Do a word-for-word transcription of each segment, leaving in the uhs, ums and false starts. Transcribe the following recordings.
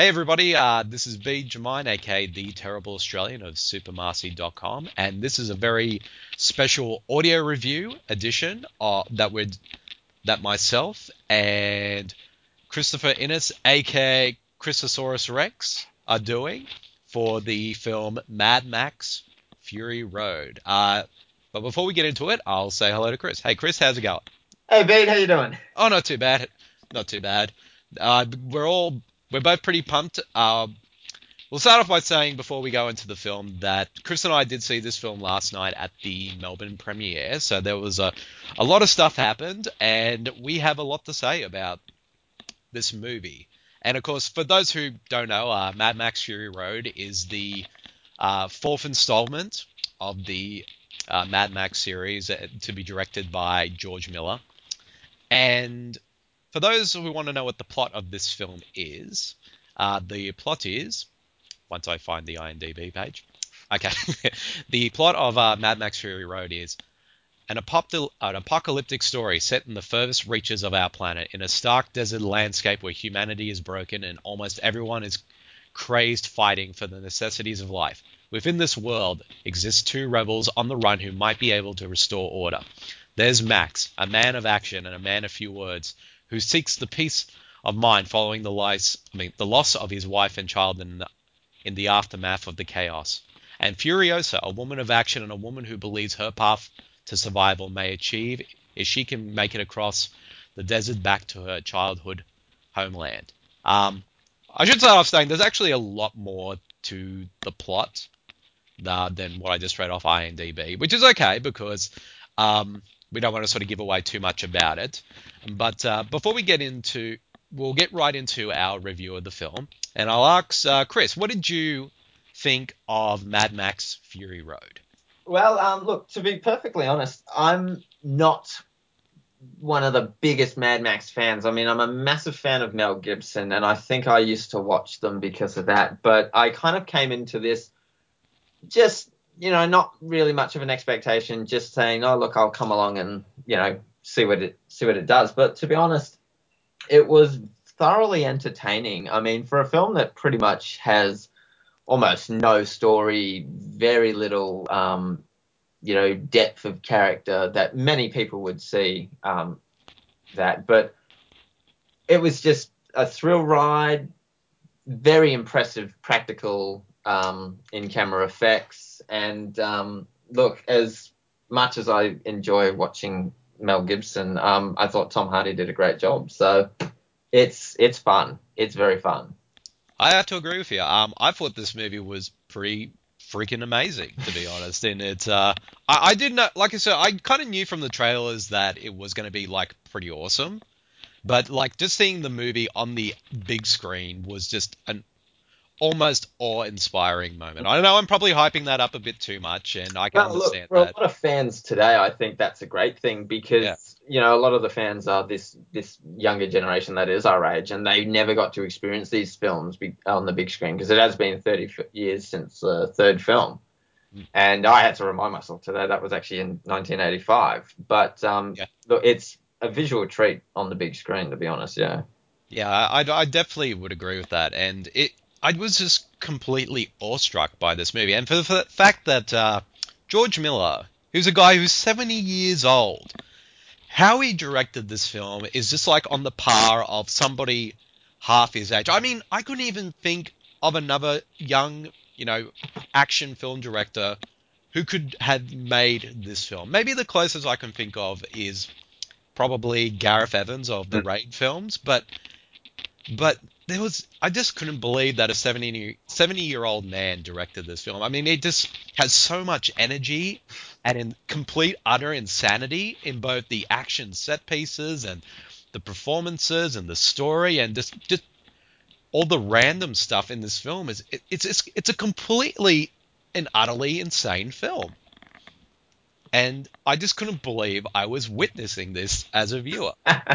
Hey everybody, uh, this is B. Jamine, aka The Terrible Australian of Supermarcy dot com, and this is a very special audio review edition uh, that we that myself and Christopher Innes, aka Christosaurus Rex, are doing for the film Mad Max Fury Road. Uh, but before we get into it, I'll say hello to Chris. Hey Chris, how's it going? Hey, Bede, how you doing? Oh, not too bad. Not too bad. Uh, we're all we're both pretty pumped. Uh, we'll start off by saying before we go into the film that Chris and I did see this film last night at the Melbourne premiere. So there was a a lot of stuff happened, and we have a lot to say about this movie. And of course, for those who don't know, uh, Mad Max Fury Road is the uh, fourth installment of the uh, Mad Max series uh, to be directed by George Miller. And for those who want to know what the plot of this film is, uh, the plot is, once I find the IMDb page, okay, the plot of uh, Mad Max Fury Road is an, apopty- an apocalyptic story set in the furthest reaches of our planet, in a stark desert landscape where humanity is broken and almost everyone is crazed fighting for the necessities of life. Within this world exist two rebels on the run who might be able to restore order. There's Max, a man of action and a man of few words, who seeks the peace of mind following the lies, I mean, the loss of his wife and child in the, in the aftermath of the chaos. And Furiosa, a woman of action and a woman who believes her path to survival may achieve if she can make it across the desert back to her childhood homeland. Um, I should start off saying there's actually a lot more to the plot uh, than what I just read off IMDb, which is okay because um, we don't want to sort of give away too much about it. But uh, before we get into, we'll get right into our review of the film, and I'll ask uh, Chris, what did you think of Mad Max Fury Road? Well, um, look, to be perfectly honest, I'm not one of the biggest Mad Max fans. I mean, I'm a massive fan of Mel Gibson, and I think I used to watch them because of that. But I kind of came into this just, you know, not really much of an expectation, just saying, oh, look, I'll come along and, you know, see what it see what it does. But to be honest, it was thoroughly entertaining. I mean, for a film that pretty much has almost no story, very little, um, you know, depth of character that many people would see um, that. But it was just a thrill ride, very impressive practical um, in-camera effects. And um, look, as much as I enjoy watching Mel Gibson, um, I thought Tom Hardy did a great job. So it's it's fun. It's very fun. I have to agree with you. Um, I thought this movie was pretty freaking amazing, to be honest. And it's, uh, I, I didn't know, like I said, I kind of knew from the trailers that it was going to be like pretty awesome. But like just seeing the movie on the big screen was just an almost awe-inspiring moment. I know I'm probably hyping that up a bit too much, and I can Well, look, understand for a that. lot of fans today, I think that's a great thing Yeah. because, you know, a lot of the fans are this this younger generation that is our age, and they never got to experience these films be, on the big screen because it has been thirty f- years since the third film. Mm. And I had to remind myself today that was actually in nineteen eighty-five. But um, Yeah. look, it's a visual treat on the big screen, to be honest. Yeah. Yeah, I, I definitely would agree with that. And it, I was just completely awestruck by this movie. And for the, for the fact that uh, George Miller, who's a guy who's seventy years old, how he directed this film is just like on the par of somebody half his age. I mean, I couldn't even think of another young, you know, action film director who could have made this film. Maybe the closest I can think of is probably Gareth Evans of the Raid films, but but there was I just couldn't believe that a seventy, seventy year old man directed this film. I mean, it just has so much energy and in complete utter insanity in both the action set pieces and the performances and the story and just just all the random stuff in this film is it, it's it's it's a completely and utterly insane film. And I just couldn't believe I was witnessing this as a viewer.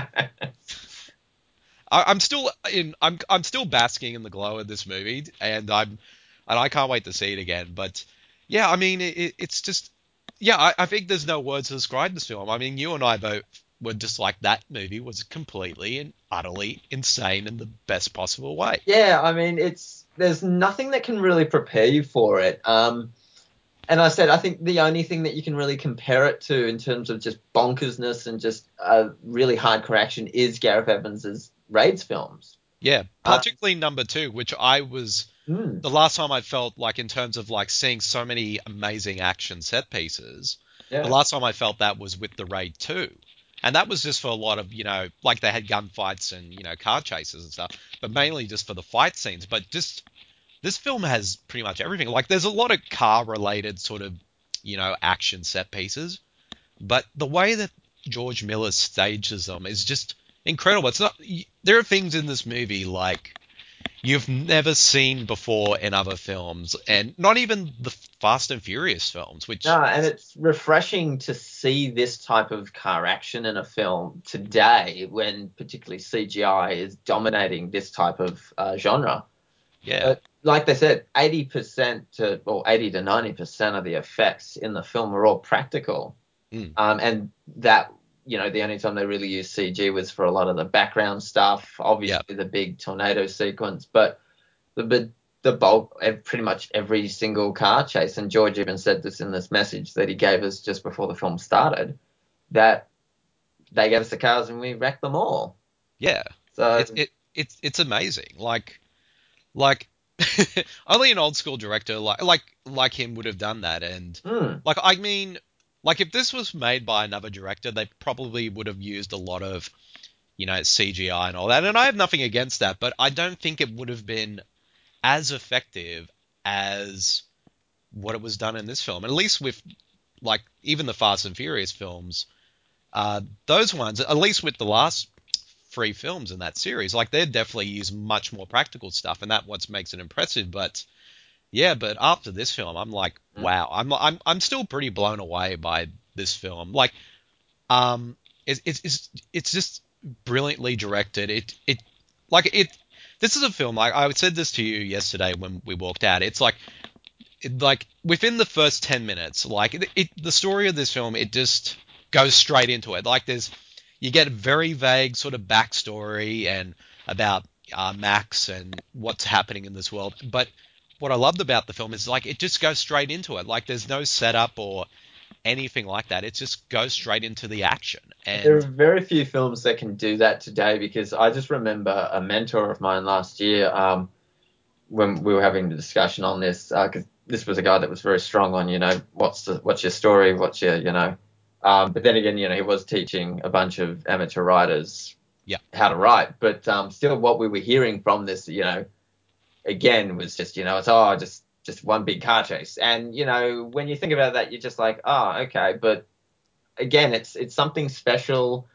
I, I'm still in. I'm I'm still basking in the glow of this movie, and I'm and I can't wait to see it again. But yeah, I mean, it, it's just yeah. I, I think there's no words to describe this film. I mean, you and I both were just like that movie was completely and utterly insane in the best possible way. Yeah, I mean, it's there's nothing that can really prepare you for it. Um, and I said I think the only thing that you can really compare it to in terms of just bonkersness and just a really hardcore action is Gareth Evans's Raids films. Yeah, Um, particularly number two, which I was hmm, the last time I felt like in terms of like seeing so many amazing action set pieces. The yeah, last time I felt that was with the Raid two. And that was just for a lot of, you know, like they had gunfights and, you know, car chases and stuff, but mainly just for the fight scenes. But just this film has pretty much everything. Like there's a lot of car related sort of, you know, action set pieces, but the way that George Miller stages them is just incredible. It's not there are things in this movie like you've never seen before in other films, and not even the Fast and Furious films, which no, and it's refreshing to see this type of car action in a film today, when particularly C G I is dominating this type of uh, genre. yeah, But like they said, eighty percent to or eighty to ninety percent of the effects in the film are all practical. mm, Um, and that, you know, the only time they really used C G was for a lot of the background stuff, yeah, obviously the big tornado sequence, but the the, the bulk, ev- pretty much every single car chase, and George even said this in this message that he gave us just before the film started, that they gave us the cars and we wrecked them all. yeah. So, It's it it's it's amazing. Like like only an old school director like like like him would have done that. And hmm, like I mean, like if this was made by another director, they probably would have used a lot of you know C G I and all that. And I have nothing against that, but I don't think it would have been as effective as what it was done in this film. And at least with like even the Fast and Furious films, uh, those ones, at least with the last three films in that series, like they definitely use much more practical stuff, and that what makes it impressive. But yeah, but after this film, I'm like, hmm, wow, I'm I'm I'm still pretty blown away by this film. Like, um, it's it's it's, it's just brilliantly directed. It it like it. This is a film. Like I said this to you yesterday when we walked out. It's like it, like within the first ten minutes, like it, it, the story of this film, it just goes straight into it. Like there's, you get a very vague sort of backstory and about uh, Max and what's happening in this world. But what I loved about the film is like it just goes straight into it. Like there's no setup or anything like that. It just goes straight into the action. there are And very few films that can do that today, because I just remember a mentor of mine last year, um, when we were having the discussion on this, because uh, this was a guy that was very strong on, you know, what's the what's your story, what's your, you know, um, but then again, you know, he was teaching a bunch of amateur writers yeah, how to write, but um, still, what we were hearing from this, you know, again, was just, you know, it's oh, just just one big car chase, and you know, when you think about that, you're just like, oh, okay, but again, it's it's something special.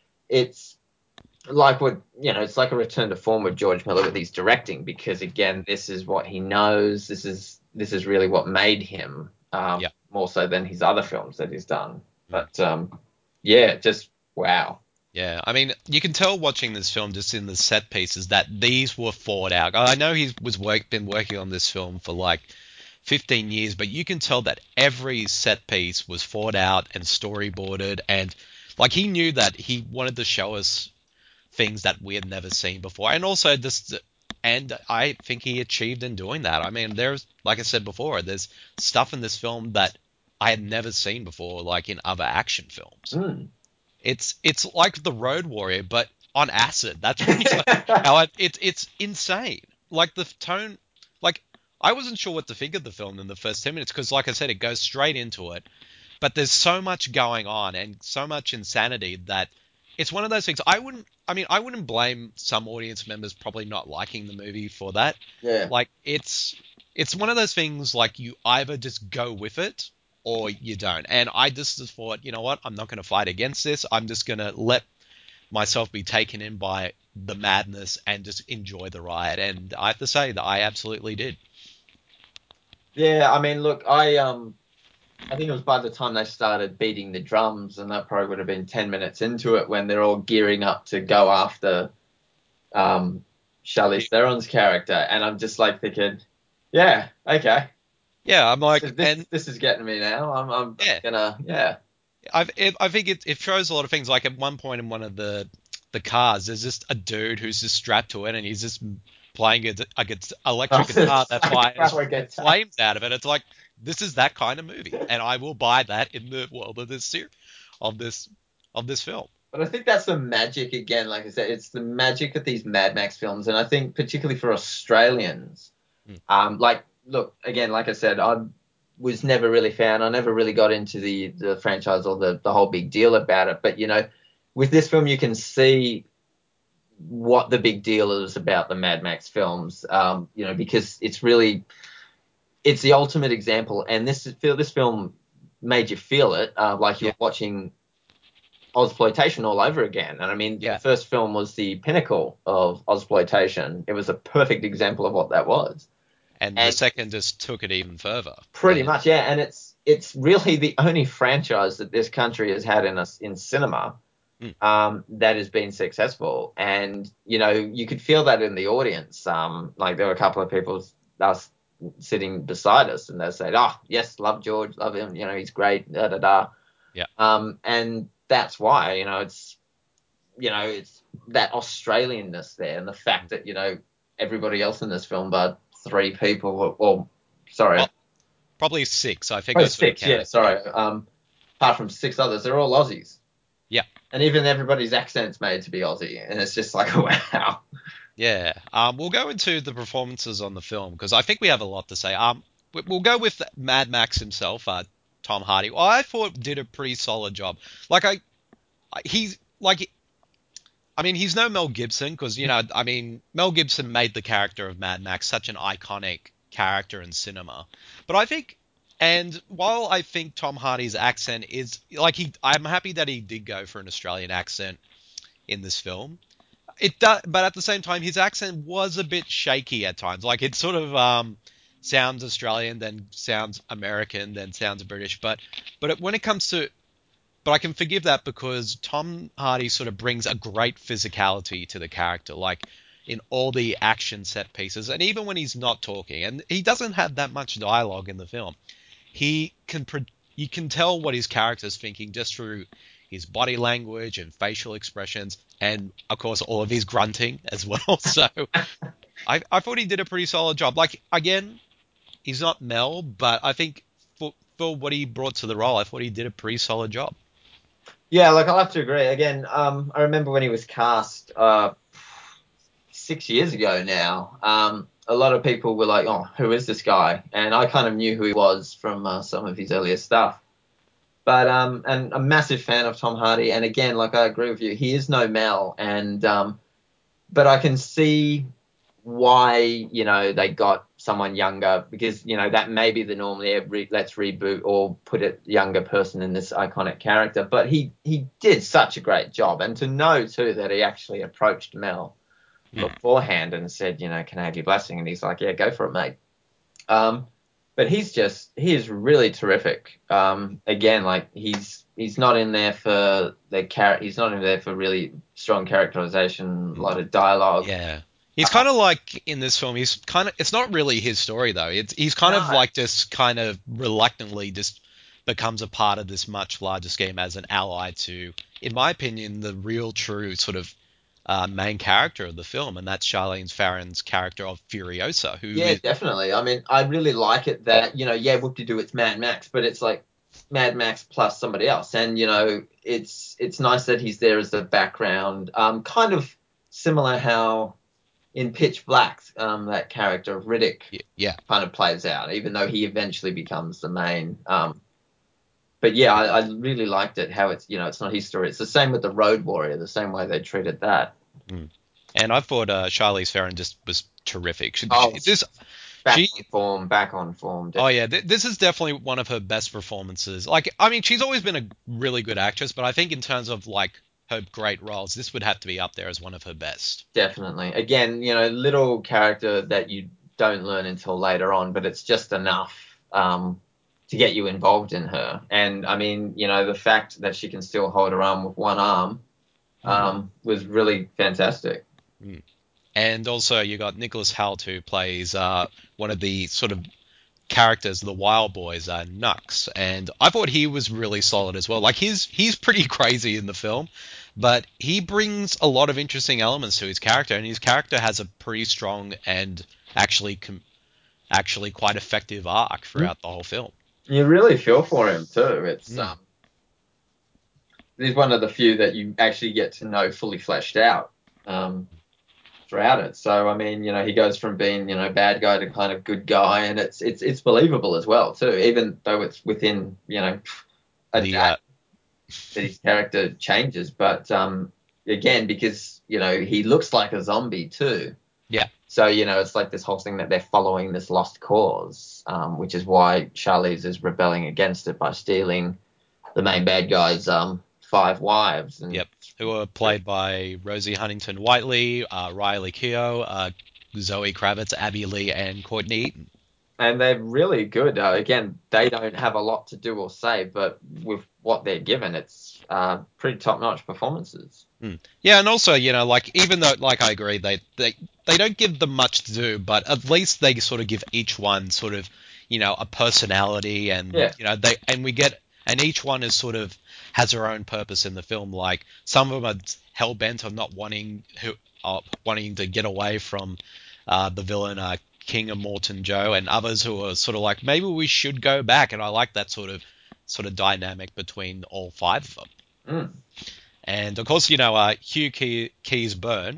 It's like what you know, it's like a return to form with George Miller with his directing, because again, this is what he knows. This is this is really what made him, um, yeah. more so than his other films that he's done. Mm. But um, yeah, just wow. Yeah, I mean, you can tell watching this film just in the set pieces that these were thought out. I know he was work been working on this film for like fifteen years, but you can tell that every set piece was thought out and storyboarded, and like he knew that he wanted to show us things that we had never seen before, and also this, and I think he achieved in doing that. I mean, there's like I said before, there's stuff in this film that I had never seen before, like in other action films. Mm. It's it's like the Road Warrior, but on acid. That's pretty much how I, it's it's insane. Like the tone, like I wasn't sure what to think of the film in the first ten minutes because, like I said, it goes straight into it. But there's so much going on and so much insanity that it's one of those things. I wouldn't. I mean, I wouldn't blame some audience members probably not liking the movie for that. Yeah. Like it's it's one of those things like you either just go with it or you don't. And I just thought, you know what? I'm not going to fight against this. I'm just going to let myself be taken in by the madness and just enjoy the ride. And I have to say that I absolutely did. Yeah, I mean, look, I um I think it was by the time they started beating the drums, and that probably would have been ten minutes into it, when they're all gearing up to go after um, Charlize Theron's character, and I'm just like thinking, yeah, okay, Yeah, I'm like, this and this is getting me now. I'm I'm yeah, gonna, yeah. I it, I think it, it shows a lot of things. Like at one point in one of the the cars, there's just a dude who's just strapped to it, and he's just playing a, a, gu- electric guitar that fires Power guitar. flames out of it. It's like this is that kind of movie, and I will buy that in the world of this series, of this of this film. But I think that's the magic again. Like I said, it's the magic of these Mad Max films, and I think particularly for Australians, Mm. um, like look again, like I said, I was never really a fan. I never really got into the the franchise or the the whole big deal about it. But you know, with this film, you can see what the big deal is about the Mad Max films. Um, you know, because it's really it's the ultimate example, and this feel this film made you feel it, uh, like you're Yeah, watching Ozploitation all over again. And I mean, the yeah. first film was the pinnacle of Ozploitation. It was a perfect example of what that was. And the And second just took it even further. pretty And much, yeah. And it's it's really the only franchise that this country has had in us in cinema mm, um, that has been successful. And you know, you could feel that in the audience. Um, like there were a couple of people us sitting beside us, and they said, "Oh, yes, love George, love him. You know, he's great." Da da da. yeah, Um, and that's why, you know, it's you know, it's that Australianness there, and the fact that you know everybody else in this film, but three people, or, or sorry, well, probably six. I think oh I sort of six, yeah, counted. Yeah, sorry, um, apart from six others, they're all Aussies, yeah. and even everybody's accent's made to be Aussie, and it's just like, wow. Yeah, um, we'll go into the performances on the film because I think we have a lot to say. Um, we- we'll go with Mad Max himself, uh, Tom Hardy. Well, I thought did a pretty solid job. Like I, I- he's like, I mean, he's no Mel Gibson because you know, I mean, Mel Gibson made the character of Mad Max such an iconic character in cinema. But I think, and while I think Tom Hardy's accent is like he, I'm happy that he did go for an Australian accent in this film. It does, but at the same time, his accent was a bit shaky at times. Like it sort of um, sounds Australian, then sounds American, then sounds British. But but it, when it comes to, but I can forgive that because Tom Hardy sort of brings a great physicality to the character, like in all the action set pieces, and even when he's not talking, and he doesn't have that much dialogue in the film he can pro- you can tell what his character's thinking just through his body language and facial expressions, and of course all of his grunting as well. So I I thought he did a pretty solid job. Like again, he's not Mel, but I think for for what he brought to the role, I thought he did a pretty solid job. Yeah, like I'll have to agree. Again, um, I remember when he was cast uh, six years ago now. Um, a lot of people were like, "Oh, who is this guy?" And I kind of knew who he was from uh, some of his earlier stuff. But um, and a massive fan of Tom Hardy. And again, like I agree with you, he is no Mel. And um, but I can see why you know they got someone younger because you know that may be the norm there. Re- let's reboot or put a younger person in this iconic character. But he he did such a great job, and to know too that he actually approached Mel Hmm. beforehand and said, you know, can I have your blessing? And he's like, yeah, go for it, mate. Um, but he's just he is really terrific. Um, again, like he's he's not in there for the char- he's not in there for really strong characterization, a lot of dialogue. Yeah. He's Uh, kind of like in this film. He's kind of. It's not really his story though. It's he's kind of no, like just kind of reluctantly just becomes a part of this much larger scheme as an ally to, in my opinion, the real true sort of uh, main character of the film, and that's Charlize Theron's character of Furiosa, who yeah, is definitely. I mean, I really like it that you know, yeah, whoop de doo, it's Mad Max, but it's like Mad Max plus somebody else, and you know, it's it's nice that he's there as the background. Um, kind of similar how in Pitch Black, um, that character of Riddick yeah. kind of plays out, even though he eventually becomes the main. Um, but yeah, I, I really liked it how it's you know it's not his story. It's the same with the Road Warrior, the same way they treated that. Mm. And I thought uh, Charlize Theron just was terrific. She, Oh, she, this back she on form, back on form. Oh yeah, th- this is definitely one of her best performances. Like, I mean, she's always been a really good actress, but I think in terms of like her great roles, this would have to be up there as one of her best. Definitely. Again, you know, little character that you don't learn until later on, but it's just enough um, to get you involved in her. And I mean, you know, the fact that she can still hold her arm with one arm Mm. um, was really fantastic. Mm. And also you got Nicholas Hoult who plays uh, one of the sort of characters, the Wild Boys, are Nux, and I thought he was really solid as well. Like he's he's pretty crazy in the film, but he brings a lot of interesting elements to his character, and his character has a pretty strong and actually com- actually quite effective arc throughout the whole film. You really feel for him too. It's Mm. um, he's one of the few that you actually get to know fully fleshed out um, throughout it. So I mean, you know, he goes from being, you know, bad guy to kind of good guy, and it's it's it's believable as well too, even though it's within, you know, a The day uh, that his character changes. But um, again, because you know he looks like a zombie too. yeah, So, you know, it's like this whole thing that they're following this lost cause, um, which is why Charlize is rebelling against it by stealing the main bad guy's um, five wives. And yep, who are played by Rosie Huntington Whiteley, uh, Riley Keough, uh, Zoe Kravitz, Abby Lee, and Courtney Eaton. and they're really good. Uh, again, they don't have a lot to do or say, but with what they're given, it's uh, pretty top-notch performances. Mm. Yeah, and also, you know, like even though, like I agree, they they they don't give them much to do, but at least they sort of give each one sort of, you know, a personality, and Yeah. you know, they and we get and each one is sort of has their own purpose in the film. Like some of them are hell bent on not wanting who uh, wanting to get away from uh, the villain uh, King of Morton Joe, and others who are sort of like maybe we should go back, and I like that sort of sort of dynamic between all five of them. Mm. And of course, you know, uh, Hugh Key- Keys Byrne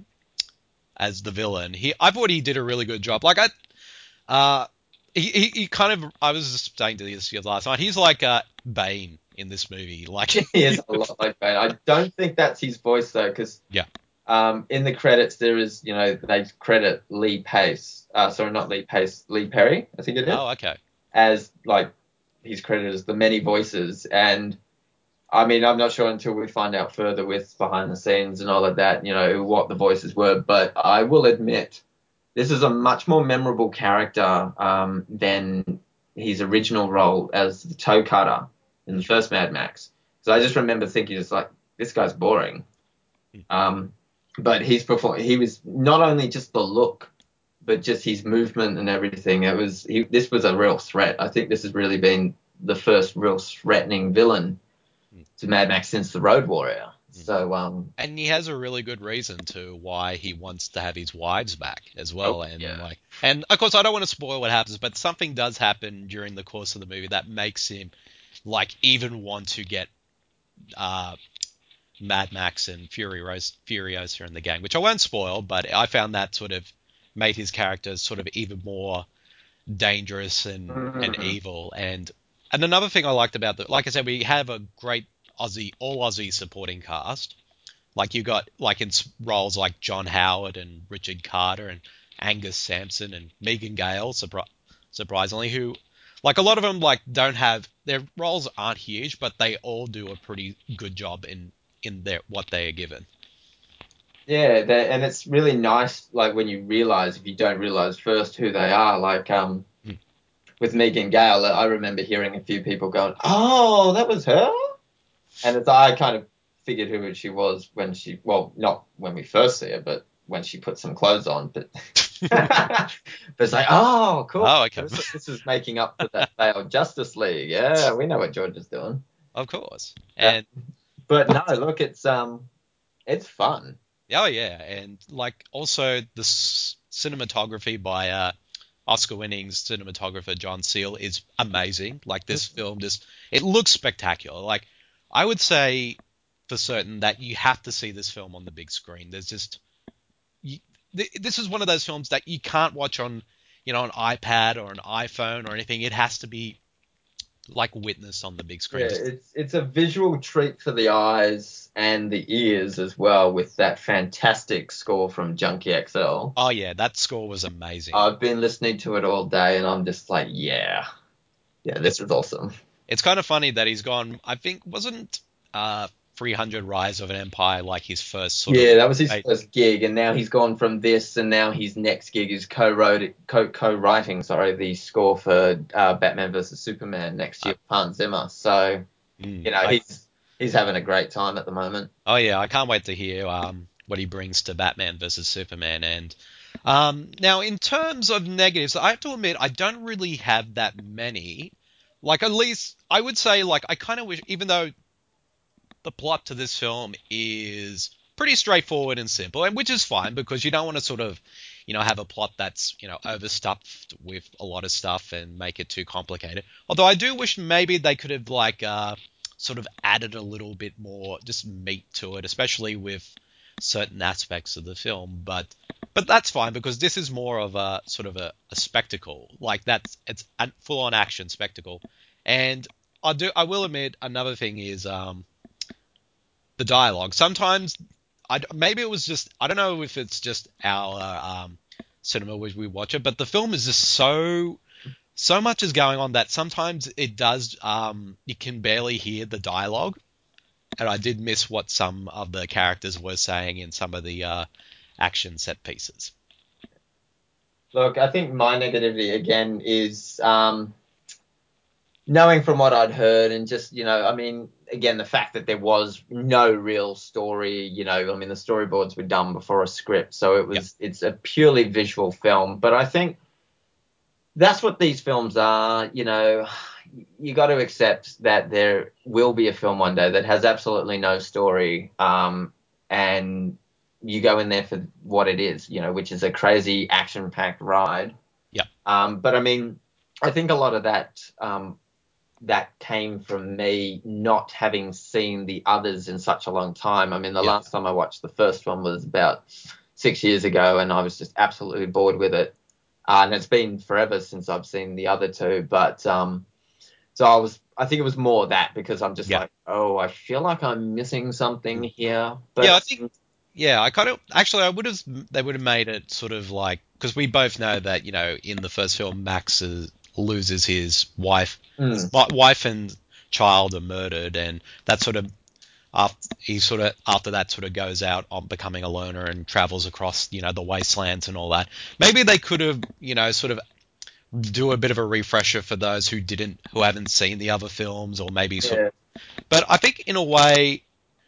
as the villain. He, I thought he did a really good job. Like I, uh, he, he, he kind of. I was just saying to this last night. He's like uh, Bane in this movie. Like, He is a lot like Bane. I don't think that's his voice, though, because yeah. um, in the credits, there is, you know, they credit Lee Pace. Uh, sorry, not Lee Pace, Lee Perry, I think it is, Oh, okay. as, like, he's credited as the many voices. And I mean, I'm not sure until we find out further with behind the scenes and all of that, you know, what the voices were. But I will admit, this is a much more memorable character um, than his original role as the toe cutter in the first Mad Max. So I just remember thinking, it's like, this guy's boring. Um, but he's perform- he was not only just the look, but just his movement and everything. It was he, this was a real threat. I think this has really been the first real threatening villain to Mad Max since the Road Warrior. So, um, And he has a really good reason to why he wants to have his wives back as oh well. And yeah, like, and of course, I don't want to spoil what happens, but something does happen during the course of the movie that makes him like even want to get uh, Mad Max and Furiosa, Furiosa in the gang, which I won't spoil, but I found that sort of made his character sort of even more dangerous and, and mm, evil. And and another thing I liked about the, like I said, we have a great Aussie, all Aussie supporting cast. Like you got like in roles like John Howard and Richard Carter and Angus Sampson and Megan Gale, surpri- surprisingly, who like a lot of them like don't have their roles aren't huge, but they all do a pretty good job in in their what they are given. yeah, that, and it's really nice, like when you realize if you don't realize first who they are, like um. Mm. With Megan Gale, I remember hearing a few people going, "Oh, that was her," and it's, I kind of figured who she was when she, well, not when we first see her, but when she put some clothes on. But, but it's like, oh, cool. Oh, okay. This, this is making up for that failed Justice League. Yeah, we know what George is doing. Of course. Uh, And but no, look, it's um, it's fun. oh yeah, and like also the s- cinematography by uh, Oscar-winning cinematographer John Seal is amazing. Like this film just it looks spectacular. Like I would say for certain that you have to see this film on the big screen. There's just you, th- this is one of those films that you can't watch on you know an iPad or an iPhone or anything. It has to be like witnessed on the big Yeah, screen. Just it's it's a visual treat for the eyes and the ears as well, with that fantastic score from Junkie X L. oh yeah, that score was amazing. I've been listening to it all day, and I'm just like, yeah, yeah, this is awesome. It's kind of funny that he's gone. I think wasn't uh three hundred Rise of an Empire like his first sort of. Yeah, that was his Hey, first gig, and now he's gone from this, and now his next gig is co-wrote, co co-writing, sorry, the score for uh, Batman versus Superman next uh, year with Hans Zimmer. So, mm, you know, I, he's he's having a great time at the moment. oh yeah, I can't wait to hear um what he brings to Batman versus Superman. And Um, now, in terms of negatives, I have to admit I don't really have that many. Like, at least I would say, like, I kind of wish, even though the plot to this film is pretty straightforward and simple, and which is fine because you don't want to sort of, you know, have a plot that's, you know, overstuffed with a lot of stuff and make it too complicated. Although I do wish maybe they could have like uh, sort of added a little bit more just meat to it, especially with certain aspects of the film. But but that's fine because this is more of a sort of a, a spectacle. Like that's it's a full on action spectacle. And I do I will admit another thing is um the dialogue. Sometimes, I maybe it was just I don't know if it's just our uh, um, cinema which we watch it, but the film is just so so much is going on that sometimes it does um, you can barely hear the dialogue, and I did miss what some of the characters were saying in some of the uh, action set pieces. Look, I think my negativity again is um, knowing from what I'd heard and just, you know, I mean, again, the fact that there was no real story, you know, I mean, the storyboards were done before a script, so it Yep. was, it's a purely visual film. But I think that's what these films are, you know. You got to accept that there will be a film one day that has absolutely no story, um, and you go in there for what it is, you know, which is a crazy action-packed ride. Yep. Um, but I mean, I think a lot of that um, that came from me not having seen the others in such a long time. I mean, the Yep. last time I watched the first one was about six years ago, and I was just absolutely bored with it. Uh, and it's been forever since I've seen the other two, but um, so I was, I think it was more that because I'm just Yeah. like, oh, I feel like I'm missing something here. Yeah, I But think. Yeah, I kind of actually I would have they would have made it sort of like because we both know that you know in the first film Max is, loses his wife, mm, wi- wife and child are murdered, and that sort of after he sort of after that sort of goes out on becoming a loner and travels across you know the wastelands and all that. Maybe they could have you know sort of do a bit of a refresher for those who didn't who haven't seen the other films or maybe sort. yeah, But I think in a way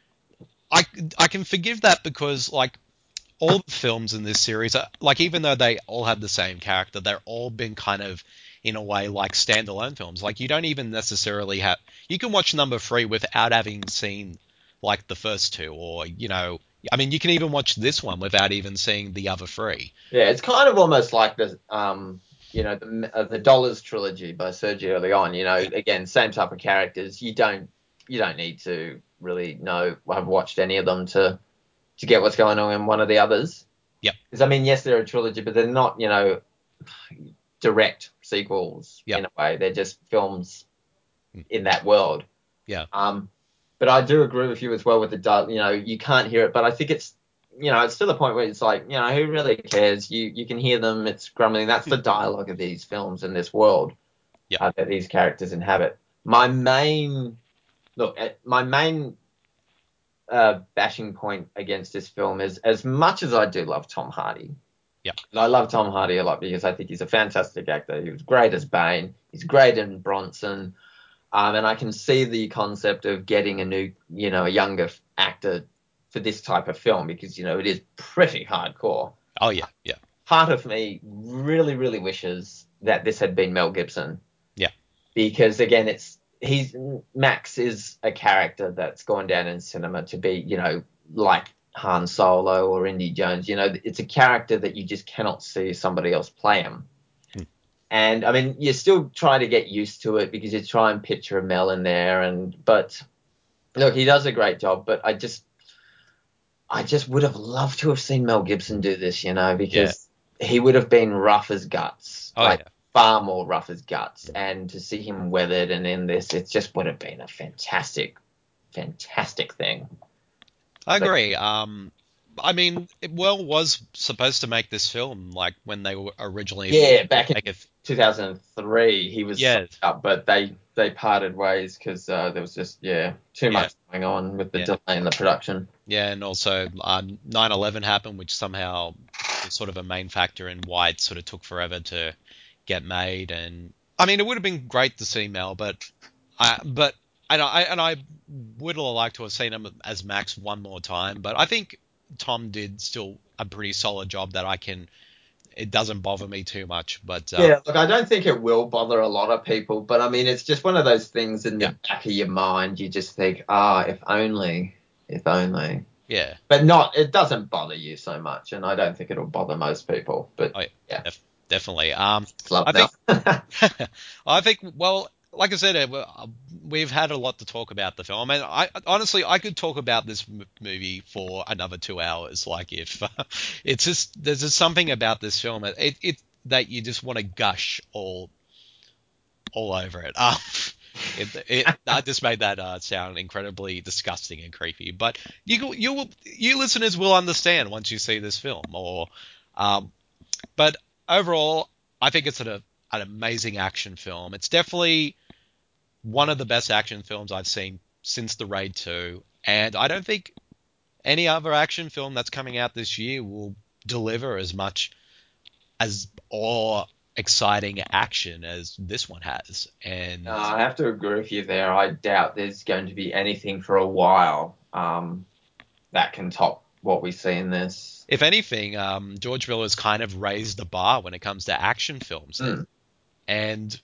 I I can forgive that because like all the films in this series, are, like even though they all have the same character, they're all been kind of in a way like standalone films. Like you don't even necessarily have you can watch number three without having seen like the first two, or you know, I mean, you can even watch this one without even seeing the other three. yeah, it's kind of almost like the, um, you know, the uh, the Dollars trilogy by Sergio Leone. You know, Yeah, again, same type of characters. You don't, you don't need to really know, have watched any of them to to get what's going on in one of the others. yep, Because I mean, yes, they're a trilogy, but they're not, you know, direct sequels yep, in a way. They're just films mm, in that world. yeah, Um, but I do agree with you as well with the di- you know, you can't hear it, but I think it's, you know, it's to the point where it's like, you know, who really cares? You you can hear them. It's grumbling. That's the dialogue of these films in this world yep, uh, that these characters inhabit. My main look, at my main uh, bashing point against this film is, as much as I do love Tom Hardy, yep, and I love Tom Hardy a lot because I think he's a fantastic actor. He was great as Bane. He's great in Bronson. Um, and I can see the concept of getting a new, you know, a younger actor for this type of film because, you know, it is pretty hardcore. oh yeah, yeah, Part of me really, really wishes that this had been Mel Gibson yeah, because, again, it's he's Max is a character that's gone down in cinema to be, you know, like Han Solo or Indy Jones. You know, it's a character that you just cannot see somebody else play him. mm, And I mean, you still try to get used to it because you try and picture a Mel in there. And but look, he does a great job. But I just, I just would have loved to have seen Mel Gibson do this, you know, yeah, because he would have been rough as guts, oh like yeah. far more rough as guts. And to see him weathered and in this, it just would have been a fantastic, fantastic thing. I But agree. Um, I mean, it well was supposed to make this film like when they were originally yeah, to back in make it. two thousand three, he was signed Yeah, up, but they they parted ways because uh, there was just yeah too yeah, much going on with the yeah, delay in the production. yeah, and also um, nine eleven happened, which somehow was sort of a main factor in why it sort of took forever to get made. And I mean, it would have been great to see Mel, but I, but and I and I would have liked to have seen him as Max one more time. But I think Tom did still a pretty solid job that I can it doesn't bother me too much. But uh, Yeah, look, I don't think it will bother a lot of people, but I mean, it's just one of those things in the Yeah. back of your mind. You just think, ah, if only, if only. yeah, But not, it doesn't bother you so much, and I don't think it'll bother most people. But I yeah, def- definitely. Um, it's love I think enough. I think, well, like I said, uh, well, we've had a lot to talk about the film. I mean, I honestly, I could talk about this m- movie for another two hours. Like, if it's just there's just something about this film, it it that you just want to gush all all over it. Um, it, it I just made that uh, sound incredibly disgusting and creepy. But you you will you listeners will understand once you see this film. Or, um, but overall, I think it's an, an amazing action film. It's definitely one of the best action films I've seen since The Raid two, and I don't think any other action film that's coming out this year will deliver as much as or exciting action as this one has. Uh, And I have to agree with you there. I doubt there's going to be anything for a while um, that can top what we see in this. if anything, um, George Miller's kind of raised the bar when it comes to action films, Mm. and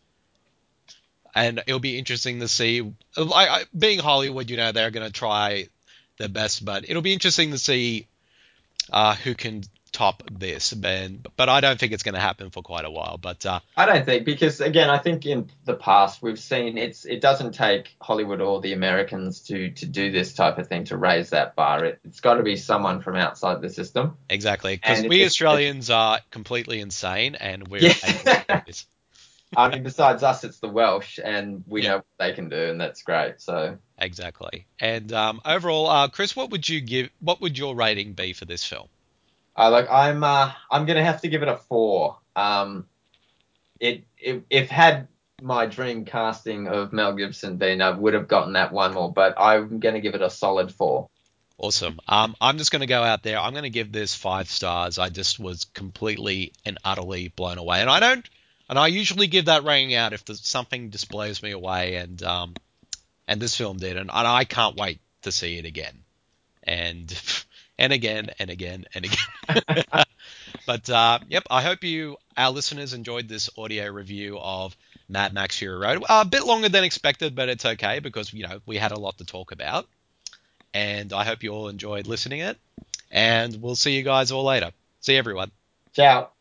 and it'll be interesting to see. I, I, being Hollywood, you know, they're going to try their best, but it'll be interesting to see uh, who can top this. But, but I don't think it's going to happen for quite a while. But uh, I don't think because again, I think in the past we've seen it's it doesn't take Hollywood or the Americans to to do this type of thing to raise that bar. It, it's got to be someone from outside the system. exactly, because And we if, if Australians are completely insane, and we're able to do yeah, this. I mean, besides us, it's the Welsh, and we Yeah, know what they can do, and that's great. So, exactly. And um, overall, uh, Chris, what would you give? What would your rating be for this film? I like I'm uh, I'm gonna have to give it a four. Um, it, it if had my dream casting of Mel Gibson been, I would have gotten that one more, but I'm gonna give it a solid four. Awesome. Um, I'm just going to go out there. I'm going to give this five stars. I just was completely and utterly blown away, and I don't, and I usually give that rating out if there's something just blows me away, and um, and this film did, and, and I can't wait to see it again, and and again and again and again. But uh, yep, I hope you, our listeners, enjoyed this audio review of Mad Max Fury Road. Uh, a bit longer than expected, but it's okay because you know we had a lot to talk about, and I hope you all enjoyed listening it. And we'll see you guys all later. See you, everyone. Ciao.